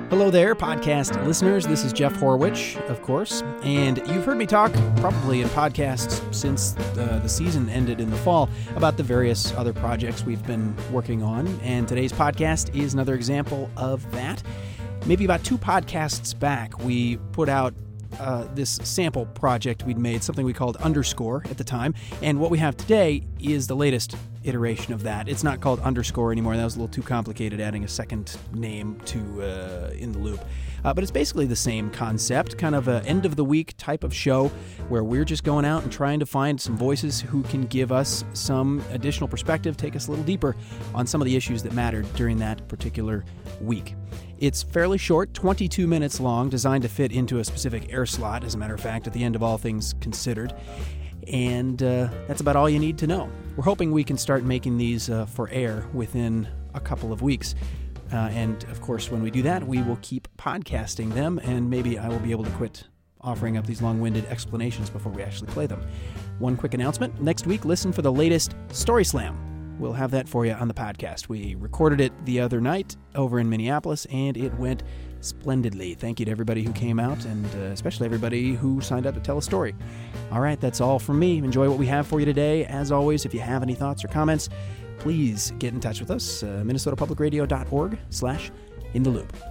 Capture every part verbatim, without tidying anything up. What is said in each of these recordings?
Hello there, podcast listeners. This is Jeff Horwich, of course, and you've heard me talk, probably in podcasts since the, the season ended in the fall, about the various other projects we've been working on, and today's podcast is another example of that. Maybe about two podcasts back, we put out uh, this sample project we'd made, something we called Underscore at the time, and what we have today is the latest iteration of that. It's not called Underscore anymore. That was a little too complicated, adding a second name to uh, In the Loop. Uh, but it's basically the same concept, kind of an end-of-the-week type of show where we're just going out and trying to find some voices who can give us some additional perspective, take us a little deeper on some of the issues that mattered during that particular week. It's fairly short, twenty-two minutes long, designed to fit into a specific air slot, as a matter of fact, at the end of All Things Considered. And uh, that's about all you need to know. We're hoping we can start making these uh, for air within a couple of weeks. Uh, and, of course, when we do that, we will keep podcasting them, and maybe I will be able to quit offering up these long-winded explanations before we actually play them. One quick announcement. Next week, listen for the latest Story Slam. We'll have that for you on the podcast. We recorded it the other night over in Minneapolis, and it went splendidly. Thank you to everybody who came out, and uh, especially everybody who signed up to tell a story. All right, that's all from me. Enjoy what we have for you today. As always, if you have any thoughts or comments, please get in touch with us, uh, minnesota public radio dot org slash in the loop.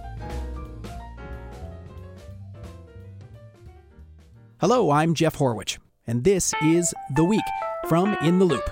Hello, I'm Jeff Horwich, and this is The Week from In the Loop.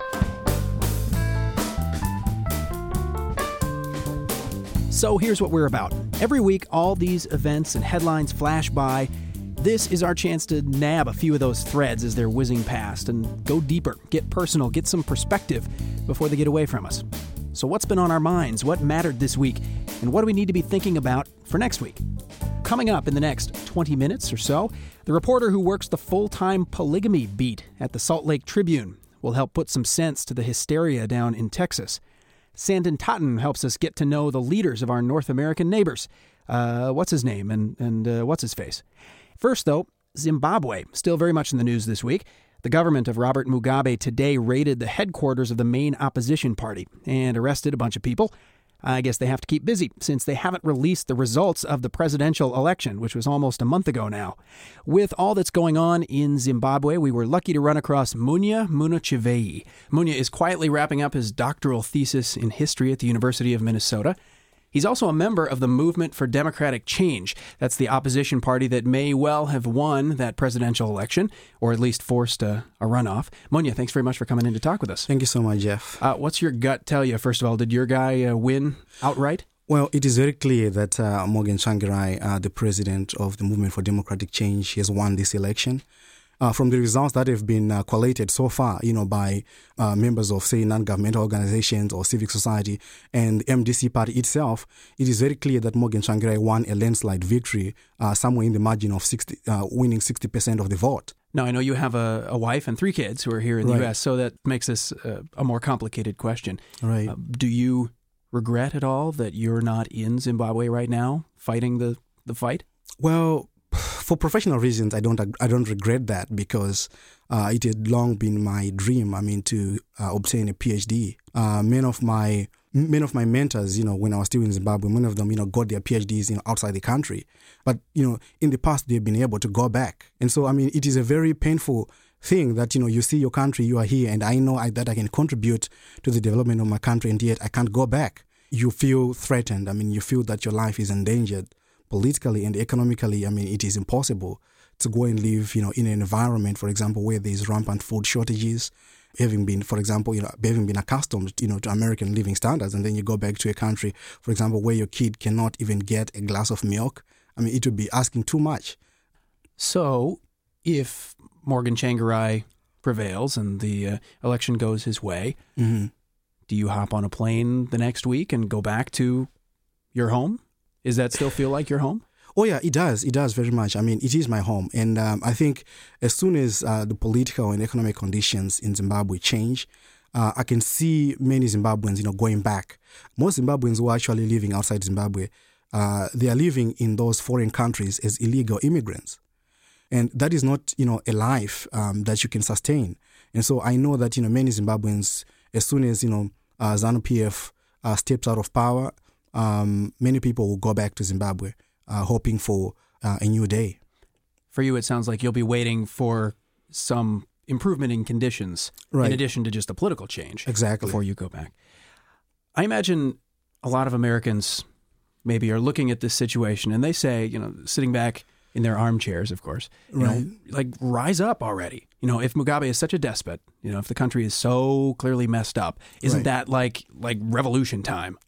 So here's what we're about. Every week, all these events and headlines flash by. This is our chance to nab a few of those threads as they're whizzing past and go deeper, get personal, get some perspective before they get away from us. So what's been on our minds? What mattered this week? And what do we need to be thinking about for next week? Coming up in the next twenty minutes or so, the reporter who works the full-time polygamy beat at the Salt Lake Tribune will help put some sense to the hysteria down in Texas. Sandon Totten helps us get to know the leaders of our North American neighbors. Uh, what's his name and, and uh, what's his face? First, though, Zimbabwe, still very much in the news this week. The government of Robert Mugabe today raided the headquarters of the main opposition party and arrested a bunch of people. I guess they have to keep busy since they haven't released the results of the presidential election, which was almost a month ago now. With all that's going on in Zimbabwe, we were lucky to run across Munya Munochivei. Munya is quietly wrapping up his doctoral thesis in history at the University of Minnesota. He's also a member of the Movement for Democratic Change. That's the opposition party that may well have won that presidential election, or at least forced a, a runoff. Munya, thanks very much for coming in to talk with us. Thank you so much, Jeff. Uh, what's your gut tell you, first of all? Did your guy uh, win outright? Well, it is very clear that uh, Morgan Tsvangirai, uh, the president of the Movement for Democratic Change, has won this election. Uh, from the results that have been uh, collated so far, you know, by uh, members of, say, non-governmental organizations or civic society and the M D C party itself, it is very clear that Morgan Tsvangirai won a landslide victory, uh, somewhere in the margin of sixty, uh, winning sixty percent of the vote. Now, I know you have a, a wife and three kids who are here in the Right. U S, so that makes this uh, a more complicated question. Right. Uh, do you regret at all that you're not in Zimbabwe right now fighting the, the fight? Well, for professional reasons, I don't I don't regret that because uh, it had long been my dream. I mean, to uh, obtain a PhD. Uh, many of my many of my mentors, you know, when I was still in Zimbabwe, many of them, you know, got their PhDs, you know, outside the country. But you know, in the past, they've been able to go back, and so I mean, it is a very painful thing that you know you see your country, you are here, and I know I, that I can contribute to the development of my country, and yet I can't go back. You feel threatened. I mean, you feel that your life is endangered. Politically and economically, I mean, it is impossible to go and live, you know, in an environment, for example, where there's rampant food shortages, having been, for example, you know, having been accustomed, you know, to American living standards, and then you go back to a country, for example, where your kid cannot even get a glass of milk. I mean, it would be asking too much. So, if Morgan Tsvangirai prevails and the uh, election goes his way, mm-hmm. do you hop on a plane the next week and go back to your home? Does that still feel like your home? Oh, yeah, it does. It does very much. I mean, it is my home. And um, I think as soon as uh, the political and economic conditions in Zimbabwe change, uh, I can see many Zimbabweans, you know, going back. Most Zimbabweans who are actually living outside Zimbabwe, uh, they are living in those foreign countries as illegal immigrants. And that is not, you know, a life um, that you can sustain. And so I know that, you know, many Zimbabweans, as soon as, you know, uh, ZANU-P F uh, steps out of power, Um, many people will go back to Zimbabwe uh, hoping for uh, a new day. For you, it sounds like you'll be waiting for some improvement in conditions, right, in addition to just a political change. Exactly. Before you go back. I imagine a lot of Americans maybe are looking at this situation and they say, you know, sitting back in their armchairs, of course, you right. know, like, rise up already. You know, if Mugabe is such a despot, you know, if the country is so clearly messed up, isn't right. that like like revolution time?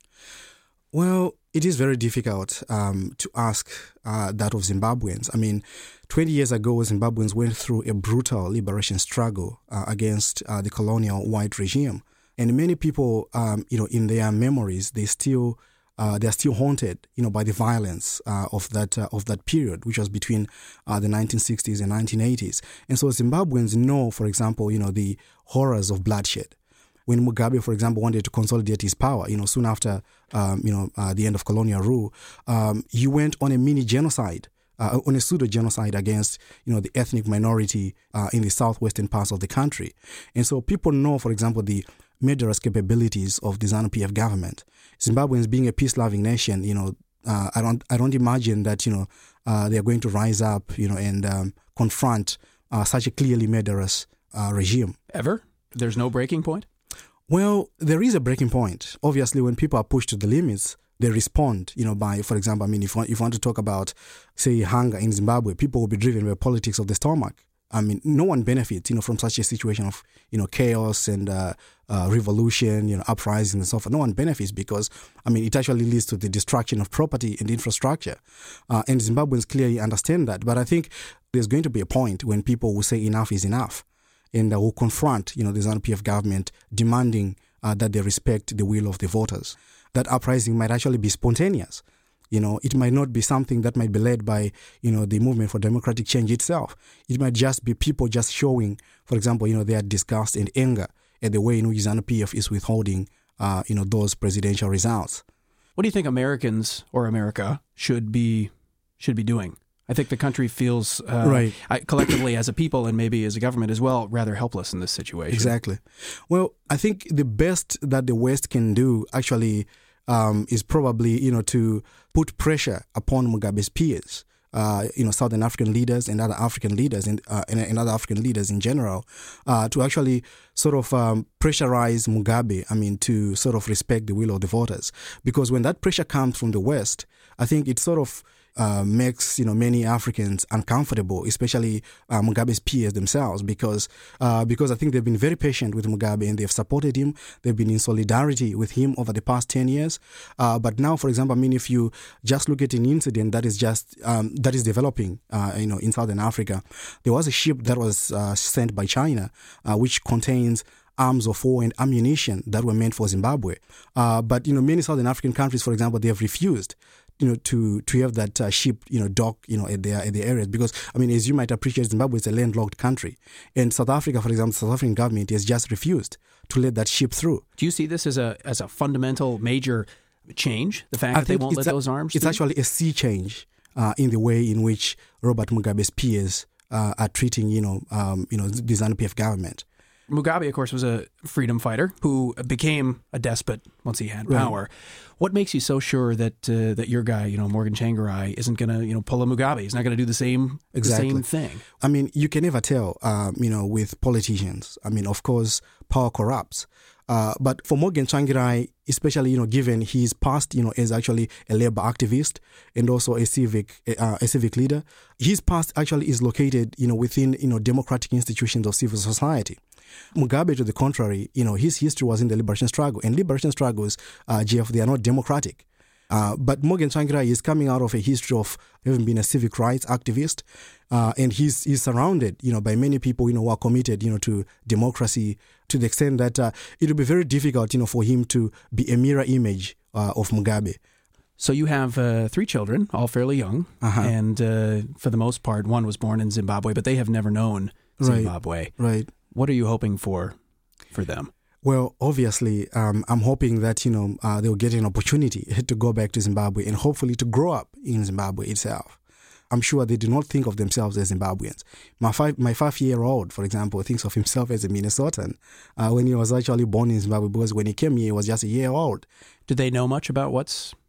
Well, it is very difficult um, to ask uh, that of Zimbabweans. I mean, twenty years ago, Zimbabweans went through a brutal liberation struggle uh, against uh, the colonial white regime. And many people, um, you know, in their memories, they still Uh, they are still haunted, you know, by the violence uh, of that uh, of that period, which was between uh, the nineteen sixties and nineteen eighties. And so Zimbabweans know, for example, you know, the horrors of bloodshed. When Mugabe, for example, wanted to consolidate his power, you know, soon after, um, you know, uh, the end of colonial rule, um, he went on a mini genocide, uh, on a pseudo genocide against, you know, the ethnic minority uh, in the southwestern parts of the country. And so people know, for example, the murderous capabilities of the ZANU P F government. Zimbabweans being a peace-loving nation, you know, uh, I don't, I don't imagine that, you know, uh, they are going to rise up, you know, and um, confront uh, such a clearly murderous uh, regime. Ever? There's no breaking point? Well, there is a breaking point. Obviously, when people are pushed to the limits, they respond, you know, by, for example, I mean, if, if you want to talk about, say, hunger in Zimbabwe, people will be driven by politics of the stomach. I mean, no one benefits, you know, from such a situation of, you know, chaos and uh, uh, revolution, you know, uprising and so forth. No one benefits because, I mean, it actually leads to the destruction of property and infrastructure. Uh, and Zimbabweans clearly understand that. But I think there's going to be a point when people will say enough is enough and uh, will confront, you know, the ZANU P F government demanding uh, that they respect the will of the voters. That uprising might actually be spontaneous. You know, it might not be something that might be led by, you know, the movement for democratic change itself. It might just be people just showing, for example, you know, their disgust and anger at the way in which ZANU P F is withholding, uh, you know, those presidential results. What do you think Americans or America should be should be doing? I think the country feels uh, right. I, collectively as a people and maybe as a government as well, rather helpless in this situation. Exactly. Well, I think the best that the West can do actually Um, is probably, you know, to put pressure upon Mugabe's peers, uh, you know, Southern African leaders and other African leaders and, uh, and, and other African leaders in general, uh, to actually sort of um, pressurize Mugabe, I mean, to sort of respect the will of the voters. Because when that pressure comes from the West, I think it sort of Uh, makes, you know, many Africans uncomfortable, especially uh, Mugabe's peers themselves, because uh, because I think they've been very patient with Mugabe and they've supported him. They've been in solidarity with him over the past ten years. Uh, but now, for example, I mean, if you just look at an incident that is just um, that is developing, uh, you know, in Southern Africa, there was a ship that was uh, sent by China, uh, which contains arms of war and ammunition that were meant for Zimbabwe. Uh, but, you know, many Southern African countries, for example, they have refused, you know, to to have that uh, ship, you know, dock, you know, at their at their areas. Because, I mean, as you might appreciate, Zimbabwe is a landlocked country. And South Africa, for example, the South African government has just refused to let that ship through. Do you see this as a as a fundamental major change, the fact I that they won't let a, those arms It's through? actually a sea change uh, in the way in which Robert Mugabe's peers uh, are treating, you know, um, you know, the ZANU P F government. Mugabe, of course, was a freedom fighter who became a despot once he had power. Right. What makes you so sure that uh, that your guy, you know, Morgan Tsvangirai, isn't going to, you know, pull a Mugabe? He's not going to do the same exactly. the same thing. I mean, you can never tell, um, you know, with politicians. I mean, of course, power corrupts. Uh, but for Morgan Tsvangirai, especially, you know, given his past, you know, as actually a labor activist and also a civic uh, a civic leader, his past actually is located, you know, within, you know, democratic institutions of civil society. Mugabe, to the contrary, you know, his history was in the liberation struggle. And liberation struggles, uh, G F, they are not democratic. Uh, but Morgan Tsvangirai is coming out of a history of having been a civic rights activist. Uh, and he's, he's surrounded, you know, by many people, you know, who are committed, you know, to democracy to the extent that uh, it will be very difficult, you know, for him to be a mirror image uh, of Mugabe. So you have uh, three children, all fairly young. Uh-huh. And uh, for the most part, one was born in Zimbabwe, but they have never known Zimbabwe. Right. right. What are you hoping for for them? Well, obviously, um, I'm hoping that, you know, uh, they'll get an opportunity to go back to Zimbabwe and hopefully to grow up in Zimbabwe itself. I'm sure they do not think of themselves as Zimbabweans. My five, my five-year-old, for example, thinks of himself as a Minnesotan uh, when he was actually born in Zimbabwe, because when he came here, he was just a year old. Do they know much about what's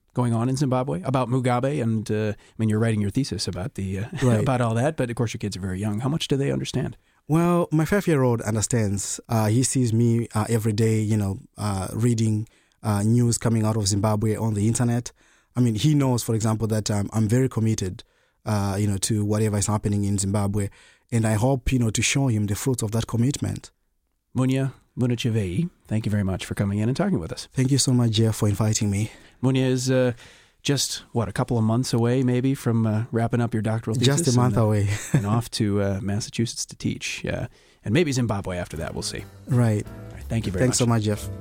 going on in Zimbabwe, about Mugabe, and uh, I mean, you're writing your thesis about the uh, Right. about all that, but of course your kids are very young. How much do they understand? Well, my five-year-old understands. Uh, he sees me uh, every day, you know, uh, reading uh, news coming out of Zimbabwe on the internet. I mean, he knows, for example, that um, I'm very committed, uh, you know, to whatever is happening in Zimbabwe, and I hope, you know, to show him the fruits of that commitment. Munya Munachevei, thank you very much for coming in and talking with us. Thank you so much, Jeff, for inviting me. Munya is uh, just, what, a couple of months away maybe from uh, wrapping up your doctoral thesis? Just a month and, uh, away. and off to uh, Massachusetts to teach. Uh, and maybe Zimbabwe after that, we'll see. Right. All right, thank you very Thanks much. so much, Jeff.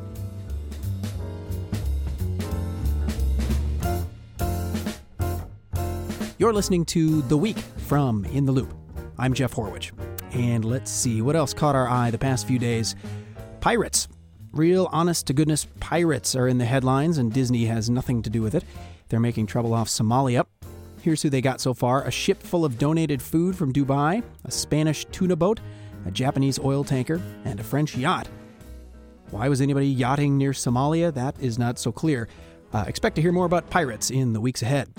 You're listening to The Week from In the Loop. I'm Jeff Horwich. And let's see, what else caught our eye the past few days? Pirates. Real honest-to-goodness pirates are in the headlines, and Disney has nothing to do with it. They're making trouble off Somalia. Here's who they got so far. A ship full of donated food from Dubai, a Spanish tuna boat, a Japanese oil tanker, and a French yacht. Why was anybody yachting near Somalia? That is not so clear. Uh, expect to hear more about pirates in the weeks ahead.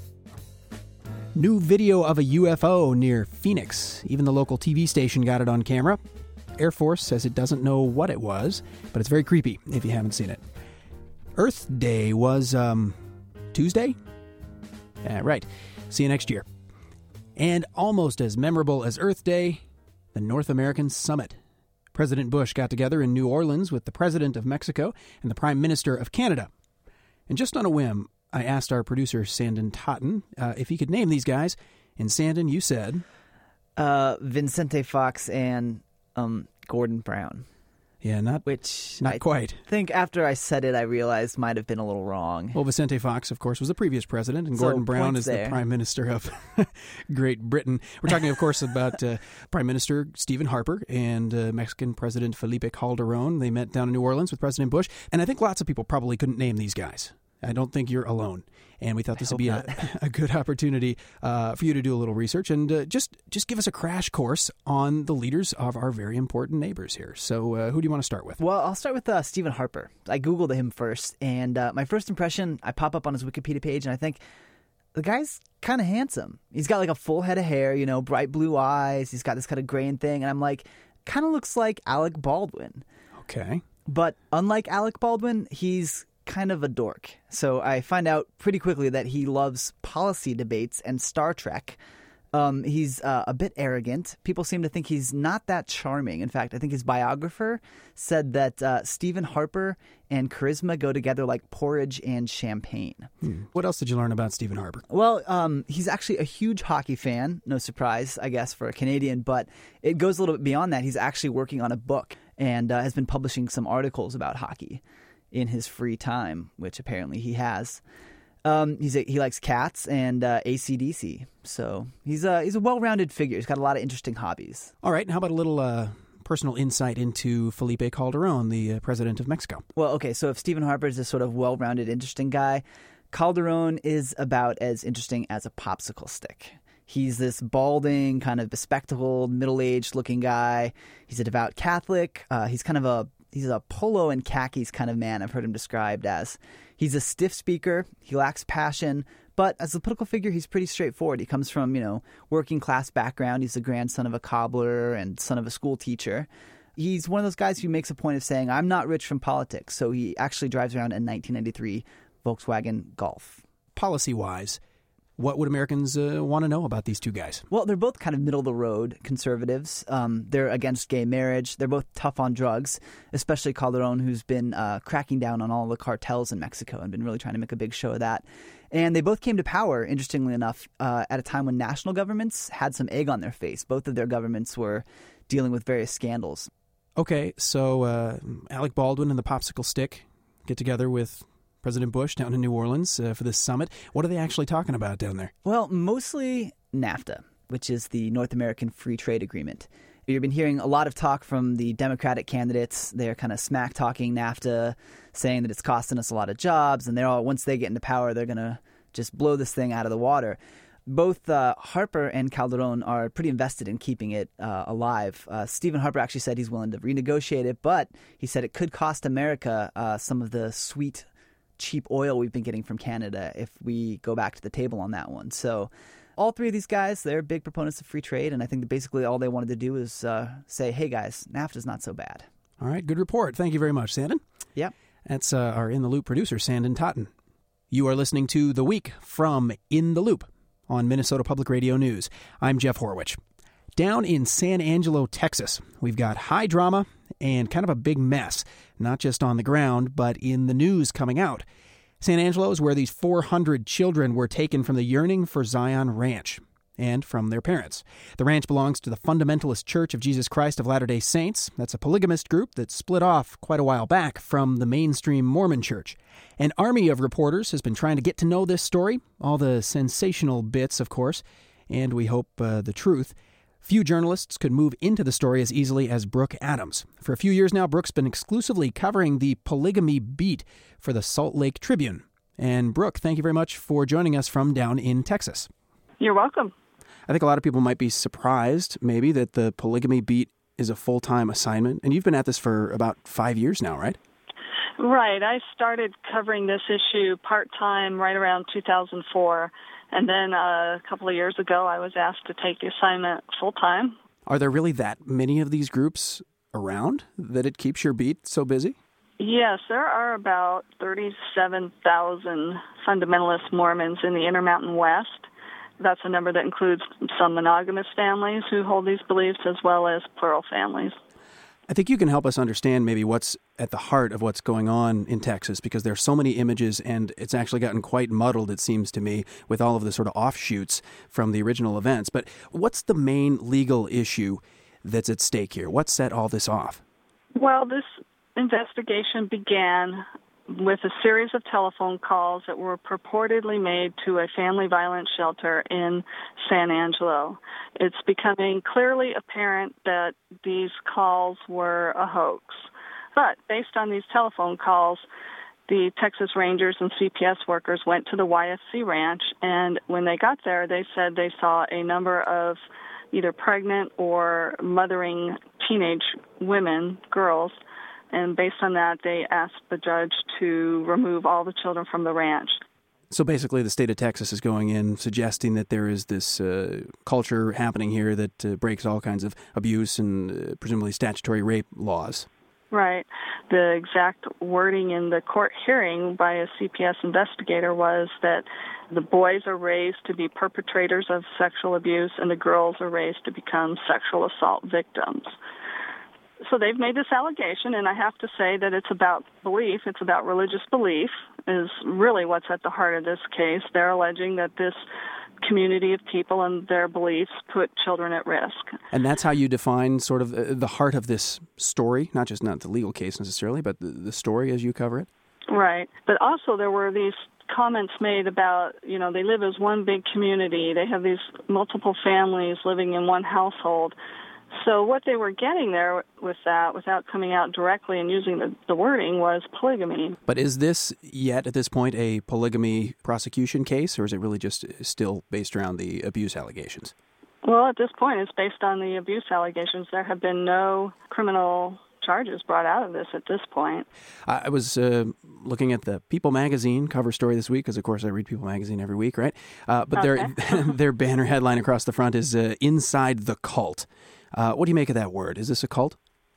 New video of a U F O near Phoenix. Even the local T V station got it on camera. Air Force says it doesn't know what it was, but it's very creepy if you haven't seen it. Earth Day was, um, Tuesday? Yeah, right. See you next year. And almost as memorable as Earth Day, the North American Summit. President Bush got together in New Orleans with the President of Mexico and the Prime Minister of Canada. And just on a whim, I asked our producer, Sandon Totten, uh, if he could name these guys. And Sandon, you said... Uh, Vicente Fox and um, Gordon Brown. Yeah, not Which not I quite. think after I said it, I realized might have been a little wrong. Well, Vicente Fox, of course, was the previous president, and So, Gordon Brown points is there. the Prime Minister of Great Britain. We're talking, of course, about uh, Prime Minister Stephen Harper and uh, Mexican President Felipe Calderon. They met down in New Orleans with President Bush, and I think lots of people probably couldn't name these guys. I don't think you're alone. And we thought this would be a, a good opportunity uh, for you to do a little research and uh, just just give us a crash course on the leaders of our very important neighbors here. So uh, who do you want to start with? Well, I'll start with uh, Stephen Harper. I Googled him first, and uh, my first impression, I pop up on his Wikipedia page, and I think the guy's kind of handsome. He's got like a full head of hair, you know, bright blue eyes. He's got this kind of graying thing, and I'm like, kind of looks like Alec Baldwin. Okay. But unlike Alec Baldwin, he's kind of a dork. So I find out pretty quickly that he loves policy debates and Star Trek. Um, he's uh, a bit arrogant. People seem to think he's not that charming. In fact, I think his biographer said that uh, Stephen Harper and charisma go together like porridge and champagne. Hmm. What else did you learn about Stephen Harper? Well, um, he's actually a huge hockey fan. No surprise, I guess, for a Canadian. But it goes a little bit beyond that. He's actually working on a book and uh, has been publishing some articles about hockey in his free time, which apparently he has. Um, he's a, he likes cats and uh, A C D C. So he's a, he's a well-rounded figure. He's got a lot of interesting hobbies. All right. And how about a little uh, personal insight into Felipe Calderon, the uh, president of Mexico? Well, okay, so if Stephen Harper is this sort of well-rounded, interesting guy, Calderon is about as interesting as a popsicle stick. He's this balding, kind of bespectacled, middle-aged looking guy. He's a devout Catholic. Uh, he's kind of a He's a polo and khakis kind of man, I've heard him described as. He's a stiff speaker. He lacks passion. But as a political figure, he's pretty straightforward. He comes from, you know, working class background. He's the grandson of a cobbler and son of a school teacher. He's one of those guys who makes a point of saying, I'm not rich from politics. So he actually drives around a nineteen ninety-three Volkswagen Golf. Policy-wise, what would Americans uh, want to know about these two guys? Well, they're both kind of middle-of-the-road conservatives. Um, they're against gay marriage. They're both tough on drugs, especially Calderon, who's been uh, cracking down on all the cartels in Mexico and been really trying to make a big show of that. And they both came to power, interestingly enough, uh, at a time when national governments had some egg on their face. Both of their governments were dealing with various scandals. Okay, so uh, Alec Baldwin and the popsicle stick get together with President Bush down in New Orleans uh, for this summit. What are they actually talking about down there? Well, mostly NAFTA, which is the North American Free Trade Agreement. You've been hearing a lot of talk from the Democratic candidates. They're kind of smack-talking NAFTA, saying that it's costing us a lot of jobs, and they're all, once they get into power, they're going to just blow this thing out of the water. Both uh, Harper and Calderon are pretty invested in keeping it uh, alive. Uh, Stephen Harper actually said he's willing to renegotiate it, but he said it could cost America uh, some of the sweet cheap oil we've been getting from Canada if we go back to the table on that one. So all three of these guys, they're big proponents of free trade, and I think that basically all they wanted to do is uh, say, hey, guys, NAFTA's not so bad. All right, good report. Thank you very much, Sandon. Yeah. That's uh, our In the Loop producer, Sandon Totten. You are listening to The Week from In the Loop on Minnesota Public Radio News. I'm Jeff Horwich. Down in San Angelo, Texas, we've got high drama and kind of a big mess, not just on the ground, but in the news coming out. San Angelo is where these four hundred children were taken from the Yearning for Zion Ranch and from their parents. The ranch belongs to the Fundamentalist Church of Jesus Christ of Latter-day Saints. That's a polygamist group that split off quite a while back from the mainstream Mormon church. An army of reporters has been trying to get to know this story, all the sensational bits, of course, and we hope uh, the truth. Few journalists could move into the story as easily as Brooke Adams. For a few years now, Brooke's been exclusively covering the polygamy beat for the Salt Lake Tribune. And Brooke, thank you very much for joining us from down in Texas. You're welcome. I think a lot of people might be surprised, maybe, that the polygamy beat is a full-time assignment. And you've been at this for about five years now, right? Right. I started covering this issue part-time right around two thousand four. And then uh, a couple of years ago, I was asked to take the assignment full-time. Are there really that many of these groups around that it keeps your beat so busy? Yes, there are about thirty-seven thousand fundamentalist Mormons in the Intermountain West. That's a number that includes some monogamous families who hold these beliefs as well as plural families. I think you can help us understand maybe what's at the heart of what's going on in Texas, because there's so many images and it's actually gotten quite muddled, it seems to me, with all of the sort of offshoots from the original events. But what's the main legal issue that's at stake here? What set all this off? Well, this investigation began with a series of telephone calls that were purportedly made to a family violence shelter in San Angelo. It's becoming clearly apparent that these calls were a hoax. But based on these telephone calls, the Texas Rangers and C P S workers went to the Y F C ranch, and when they got there, they said they saw a number of either pregnant or mothering teenage women, girls, and based on that, they asked the judge to remove all the children from the ranch. So basically the state of Texas is going in, suggesting that there is this uh, culture happening here that uh, breaks all kinds of abuse and uh, presumably statutory rape laws. Right. The exact wording in the court hearing by a C P S investigator was that the boys are raised to be perpetrators of sexual abuse and the girls are raised to become sexual assault victims. So they've made this allegation, and I have to say that it's about belief. It's about religious belief is really what's at the heart of this case. They're alleging that this community of people and their beliefs put children at risk. And that's how you define sort of the heart of this story, not just not the legal case necessarily, but the, the story as you cover it? Right. But also there were these comments made about, you know, they live as one big community. They have these multiple families living in one household. So what they were getting there with that, without coming out directly and using the, the wording, was polygamy. But is this yet, at this point, a polygamy prosecution case, or is it really just still based around the abuse allegations? Well, at this point, it's based on the abuse allegations. There have been no criminal charges brought out of this at this point. I was uh, looking at the People magazine cover story this week, because, of course, I read People magazine every week, right? Uh, but okay. their, their banner headline across the front is uh, Inside the Cult. Uh, what do you make of that word? Is this a cult?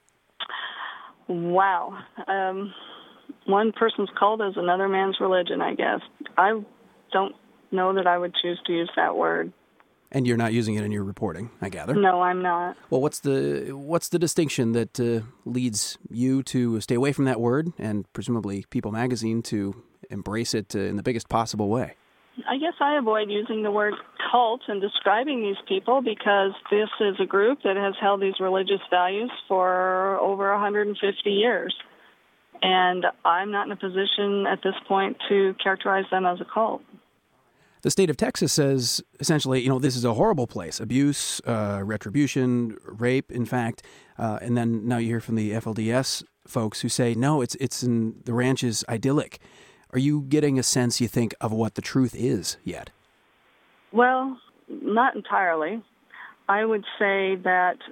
Wow. Um, one person's cult is another man's religion, I guess. I don't know that I would choose to use that word. And you're not using it in your reporting, I gather? No, I'm not. Well, what's the what's the distinction that uh, leads you to stay away from that word, and presumably People magazine to embrace it uh, in the biggest possible way? I guess I avoid using the word cult in describing these people because this is a group that has held these religious values for over one hundred fifty years. And I'm not in a position at this point to characterize them as a cult. The state of Texas says, essentially, you know, this is a horrible place. Abuse, uh, retribution, rape, in fact. Uh, and then now you hear from the F L D S folks who say, no, it's it's in the ranch is idyllic. Are you getting a sense, you think, of what the truth is yet? Well, not entirely. I would say that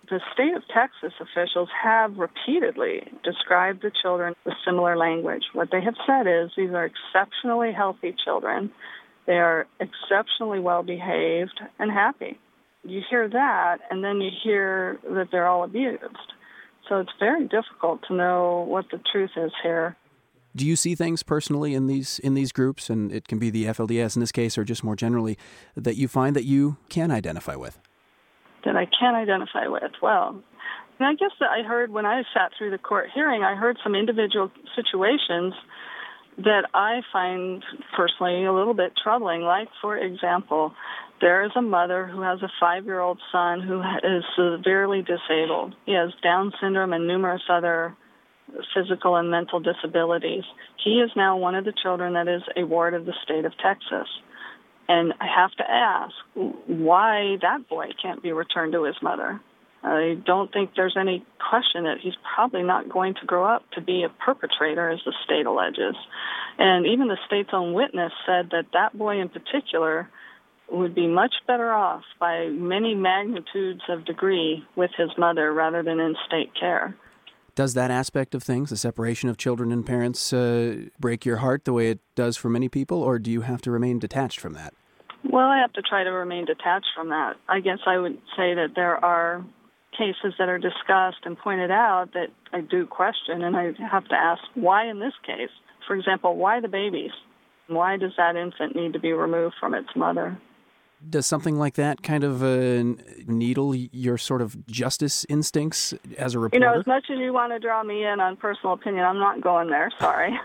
The state of Texas officials have repeatedly described the children with similar language. What they have said is these are exceptionally healthy children. They are exceptionally well-behaved and happy. You hear that, and then you hear that they're all abused. So it's very difficult to know what the truth is here. Do you see things personally in these in these groups, and it can be the F L D S in this case or just more generally, that you find that you can identify with? That I can identify with? Well, and I guess that I heard when I sat through the court hearing, I heard some individual situations that I find personally a little bit troubling. Like, for example, there is a mother who has a five-year-old son who is severely disabled. He has Down syndrome and numerous other physical and mental disabilities. He is now one of the children that is a ward of the state of Texas. And I have to ask why that boy can't be returned to his mother. I don't think there's any question that he's probably not going to grow up to be a perpetrator, as the state alleges. And even the state's own witness said that that boy in particular would be much better off by many magnitudes of degree with his mother rather than in state care. Does that aspect of things, the separation of children and parents, uh, break your heart the way it does for many people, or do you have to remain detached from that? Well, I have to try to remain detached from that. I guess I would say that there are cases that are discussed and pointed out that I do question, and I have to ask why in this case. For example, why the babies? Why does that infant need to be removed from its mother? Does something like that kind of uh, needle your sort of justice instincts as a reporter? You know, as much as you want to draw me in on personal opinion, I'm not going there. Sorry.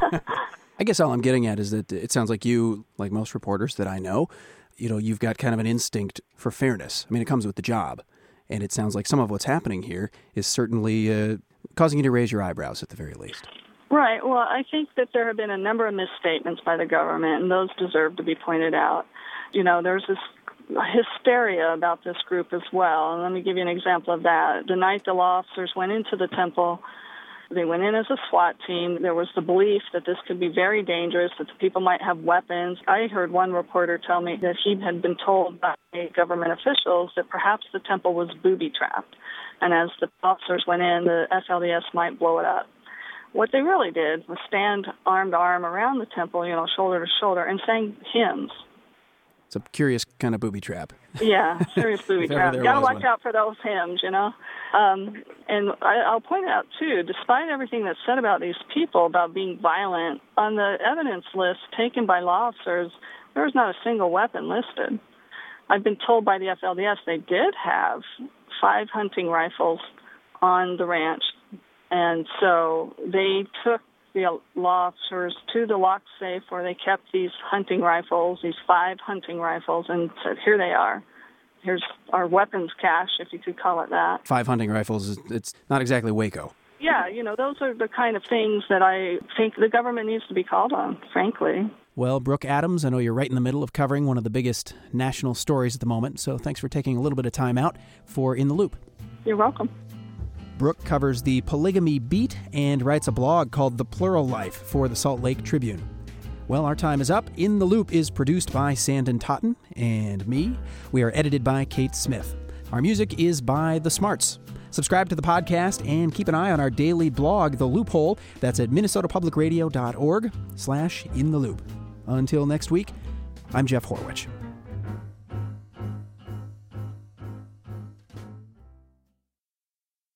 I guess all I'm getting at is that it sounds like you, like most reporters that I know, you know, you've got kind of an instinct for fairness. I mean, it comes with the job. And it sounds like some of what's happening here is certainly uh, causing you to raise your eyebrows at the very least. Right. Well, I think that there have been a number of misstatements by the government, and those deserve to be pointed out. You know, there's this hysteria about this group as well. And let me give you an example of that. The night the law officers went into the temple, they went in as a SWAT team. There was the belief that this could be very dangerous, that the people might have weapons. I heard one reporter tell me that he had been told by government officials that perhaps the temple was booby-trapped. And as the officers went in, the F L D S might blow it up. What they really did was stand arm to arm around the temple, you know, shoulder to shoulder, and sang hymns. It's a curious kind of booby trap. Yeah, serious booby trap. Got to watch one. out for those hymns, you know. Um, and I, I'll point out, too, despite everything that's said about these people, about being violent, on the evidence list taken by law officers, there was not a single weapon listed. I've been told by the F L D S they did have five hunting rifles on the ranch. And so they took the law officers to the lock safe where they kept these hunting rifles, these five hunting rifles, and said, here they are. Here's our weapons cache, if you could call it that. Five hunting rifles, it's not exactly Waco. Yeah, you know, those are the kind of things that I think the government needs to be called on, frankly. Well, Brooke Adams, I know you're right in the middle of covering one of the biggest national stories at the moment, so thanks for taking a little bit of time out for In the Loop. You're welcome. Brooke covers the polygamy beat and writes a blog called The Plural Life for the Salt Lake Tribune. Well, our time is up. In the Loop is produced by Sandon Totten and me. We are edited by Kate Smith. Our music is by The Smarts. Subscribe to the podcast and keep an eye on our daily blog, The Loophole. That's at minnesotapublicradio.org slash in the loop. Until next week, I'm Jeff Horwich.